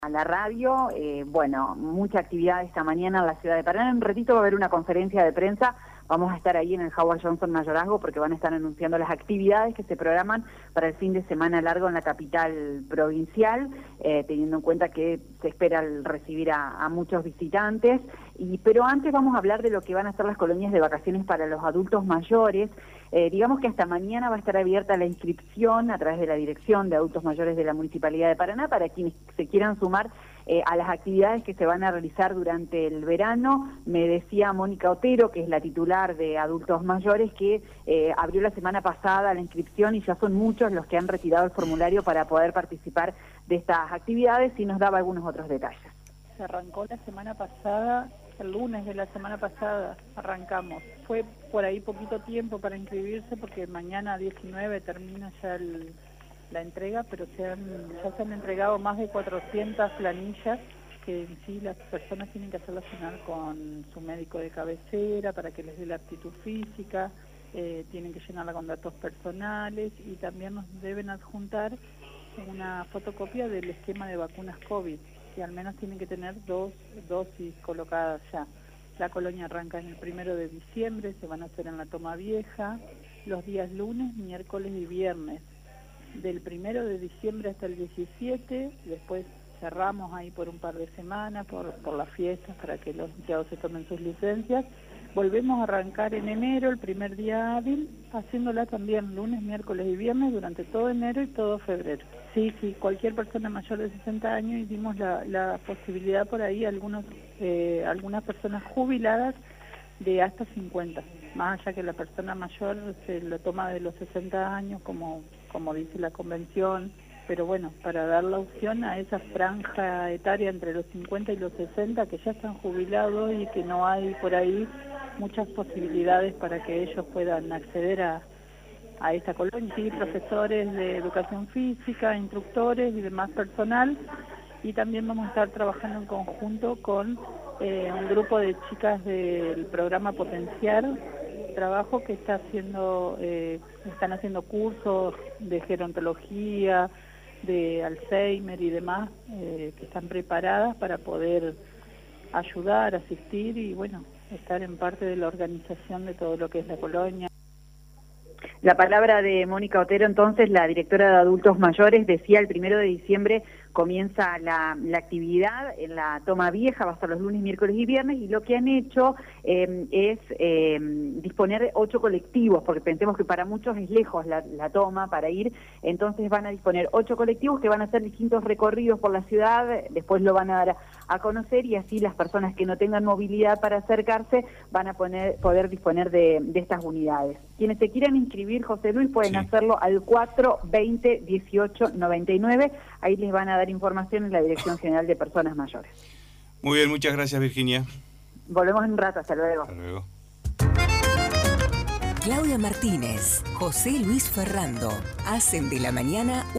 a la radio. Bueno, mucha actividad esta mañana en la ciudad de Paraná. En un ratito va a haber una conferencia de prensa. Vamos a estar ahí en el Howard Johnson Mayorazgo porque van a estar anunciando las actividades que se programan para el fin de semana largo en la capital provincial, teniendo en cuenta que se espera recibir a muchos visitantes. Pero antes vamos a hablar de lo que van a ser las colonias de vacaciones para los adultos mayores. Digamos que hasta mañana va a estar abierta la inscripción a través de la Dirección de Adultos Mayores de la Municipalidad de Paraná para quienes se quieran sumar a las actividades que se van a realizar durante el verano. Me decía Mónica Otero, que es la titular de Adultos Mayores, que abrió la semana pasada la inscripción y ya son muchos los que han retirado el formulario para poder participar de estas actividades, y nos daba algunos otros detalles. Se arrancó la semana pasada, el lunes de la semana pasada arrancamos. Fue por ahí poquito tiempo para inscribirse porque mañana 19 termina ya la entrega, pero ya se han entregado más de 400 planillas que en sí las personas tienen que hacerlas llenar con su médico de cabecera para que les dé la aptitud física, tienen que llenarla con datos personales y también nos deben adjuntar una fotocopia del esquema de vacunas COVID, que al menos tienen que tener 2 dosis colocadas ya. La colonia arranca en el 1 de diciembre, se van a hacer en la Toma Vieja, los días lunes, miércoles y viernes. Del 1 de diciembre hasta el 17, después cerramos ahí por un par de semanas, por las fiestas, para que los empleados se tomen sus licencias. Volvemos a arrancar en enero, el primer día hábil, haciéndola también lunes, miércoles y viernes durante todo enero y todo febrero. Sí, cualquier persona mayor de 60 años, y dimos la posibilidad por ahí a algunas personas jubiladas de hasta 50, más allá que la persona mayor se lo toma de los 60 años, como dice la convención, pero bueno, para dar la opción a esa franja etaria entre los 50 y los 60 que ya están jubilados y que no hay por ahí muchas posibilidades para que ellos puedan acceder a esta colonia. Sí, profesores de educación física, instructores y demás personal, y también vamos a estar trabajando en conjunto con un grupo de chicas del programa Potenciar Trabajo que están haciendo cursos de gerontología, de Alzheimer y demás, que están preparadas para poder ayudar, asistir y bueno, estar en parte de la organización de todo lo que es la colonia. La palabra de Mónica Otero, entonces, la directora de Adultos Mayores, decía el 1 de diciembre comienza la actividad en la Toma Vieja, va a estar los lunes, miércoles y viernes, y lo que han hecho es disponer de 8 colectivos, porque pensemos que para muchos es lejos la toma para ir, entonces van a disponer 8 colectivos que van a hacer distintos recorridos por la ciudad, después lo van a dar a conocer, y así las personas que no tengan movilidad para acercarse van a poder disponer de estas unidades. Quienes se quieran inscribir, José Luis, pueden hacerlo al 420-1899, ahí les van a dar información en la Dirección General de Personas Mayores. Muy bien, muchas gracias, Virginia. Volvemos en un rato, hasta luego. Hasta luego. Claudia Martínez, José Luis Ferrando, hacen de la mañana